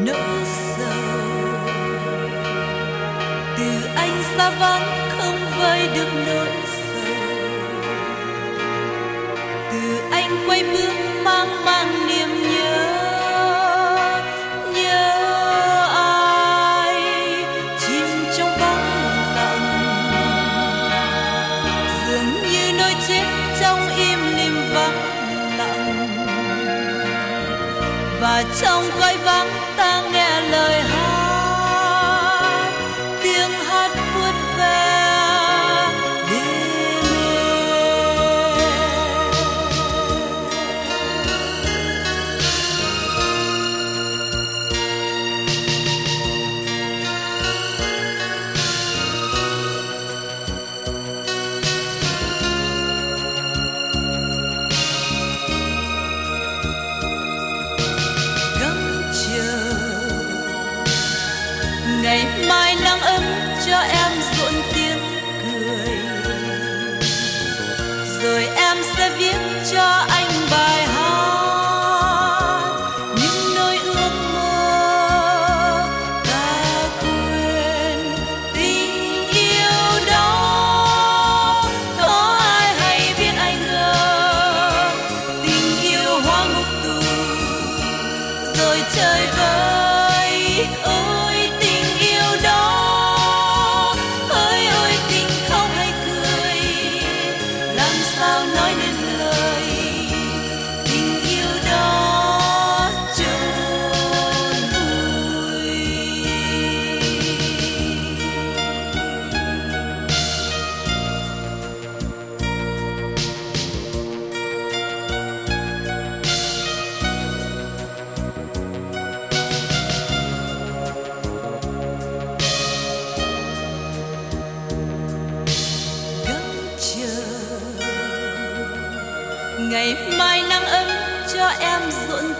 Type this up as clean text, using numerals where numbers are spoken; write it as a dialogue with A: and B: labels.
A: nỗi sầu. Từ anh xa vắng không vơi được nỗi sầu, từ anh quay bước mang mang niềm nhớ. Và trong cõi vắng ta nghe lời hát, tiếng hát vút về đêm ngày mai nắng ấm cho em rộn tiếng cười, rồi em sẽ viết cho anh bài hát những nỗi ước mơ ta quên. Tình yêu đó có ai hay biết ai ngờ, tình yêu hoa ngục tù rồi trời vơi. Ôi nói nên lời tình yêu đó chôn vùi. Ngày mai nắng ấm cho em rộn